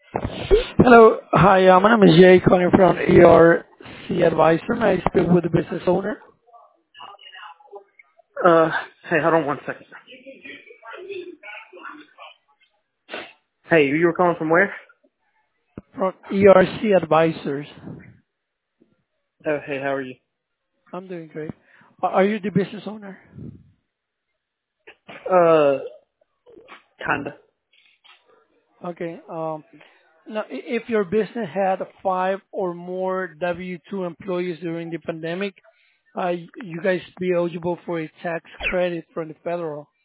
Hello. Hi, my name is Jay calling from ERC Advisor. May I speak with the business owner Uh, hey, hold on one second. Hey, you were calling from where? from ERC Advisors? Oh, hey, how are you? I'm doing great. Are you the business owner? Uh, kinda. Okay. Now, if your business had 5 or more W-2 employees during the pandemic, you guys be eligible for a tax credit from the federal.